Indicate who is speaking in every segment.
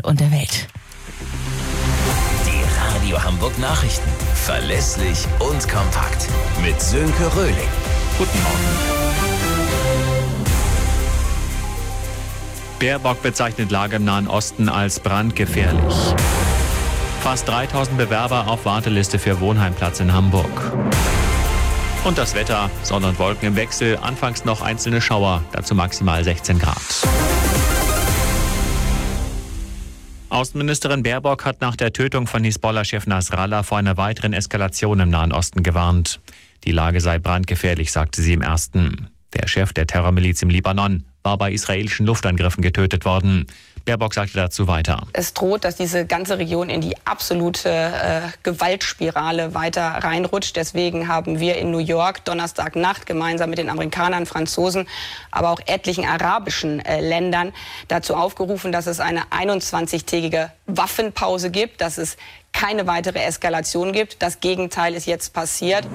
Speaker 1: und der Welt.
Speaker 2: Die Radio Hamburg Nachrichten. Verlässlich und kompakt. Mit Sönke Röhling.
Speaker 3: Guten Morgen. Baerbock bezeichnet Lage im Nahen Osten als brandgefährlich. Fast 3000 Bewerber auf Warteliste für Wohnheimplatz in Hamburg. Und das Wetter, Sonne und Wolken im Wechsel, anfangs noch einzelne Schauer, dazu maximal 16 Grad. Außenministerin Baerbock hat nach der Tötung von Hisbollah-Chef Nasrallah vor einer weiteren Eskalation im Nahen Osten gewarnt. Die Lage sei brandgefährlich, sagte sie im Ersten. Der Chef der Terrormiliz im Libanon war bei israelischen Luftangriffen getötet worden. Baerbock sagte dazu weiter.
Speaker 4: Es droht, dass diese ganze Region in die absolute Gewaltspirale weiter reinrutscht. Deswegen haben wir in New York Donnerstagnacht gemeinsam mit den Amerikanern, Franzosen, aber auch etlichen arabischen Ländern dazu aufgerufen, dass es eine 21-tägige Waffenpause gibt, dass es keine weitere Eskalation gibt. Das Gegenteil ist jetzt passiert.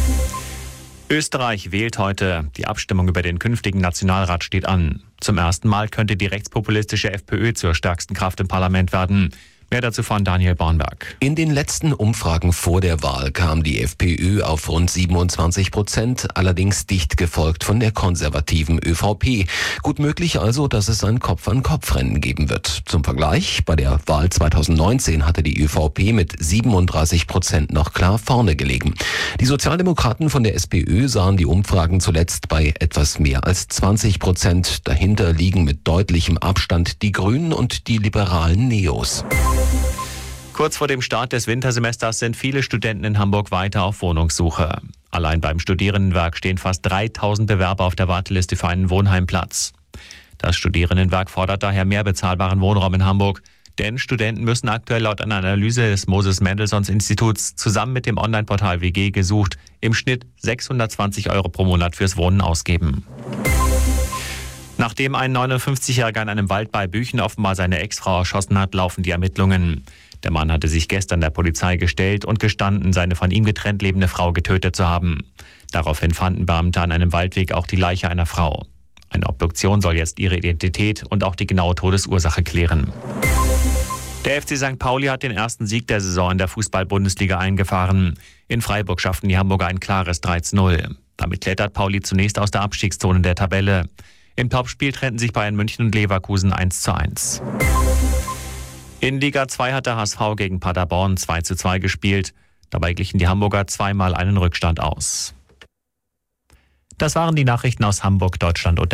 Speaker 3: Österreich wählt heute. Die Abstimmung über den künftigen Nationalrat steht an. Zum ersten Mal könnte die rechtspopulistische FPÖ zur stärksten Kraft im Parlament werden. Mehr dazu von Daniel Bornberg.
Speaker 5: In den letzten Umfragen vor der Wahl kam die FPÖ auf rund 27%, allerdings dicht gefolgt von der konservativen ÖVP. Gut möglich also, dass es ein Kopf-an-Kopf-Rennen geben wird. Zum Vergleich, bei der Wahl 2019 hatte die ÖVP mit 37% noch klar vorne gelegen. Die Sozialdemokraten von der SPÖ sahen die Umfragen zuletzt bei etwas mehr als 20%. Dahinter liegen mit deutlichem Abstand die Grünen und die liberalen Neos.
Speaker 3: Kurz vor dem Start des Wintersemesters sind viele Studenten in Hamburg weiter auf Wohnungssuche. Allein beim Studierendenwerk stehen fast 3000 Bewerber auf der Warteliste für einen Wohnheimplatz. Das Studierendenwerk fordert daher mehr bezahlbaren Wohnraum in Hamburg, denn Studenten müssen aktuell laut einer Analyse des Moses-Mendelssohn-Instituts zusammen mit dem Online-Portal WG gesucht im Schnitt 620 € pro Monat fürs Wohnen ausgeben. Nachdem ein 59-Jähriger in einem Wald bei Büchen offenbar seine Ex-Frau erschossen hat, laufen die Ermittlungen. Der Mann hatte sich gestern der Polizei gestellt und gestanden, seine von ihm getrennt lebende Frau getötet zu haben. Daraufhin fanden Beamte an einem Waldweg auch die Leiche einer Frau. Eine Obduktion soll jetzt ihre Identität und auch die genaue Todesursache klären. Der FC St. Pauli hat den ersten Sieg der Saison in der Fußball-Bundesliga eingefahren. In Freiburg schafften die Hamburger ein klares 3:0. Damit klettert Pauli zunächst aus der Abstiegszone der Tabelle. Im Topspiel trennten sich Bayern München und Leverkusen 1:1. In Liga 2 hat der HSV gegen Paderborn 2:2 gespielt. Dabei glichen die Hamburger zweimal einen Rückstand aus. Das waren die Nachrichten aus Hamburg, Deutschland und der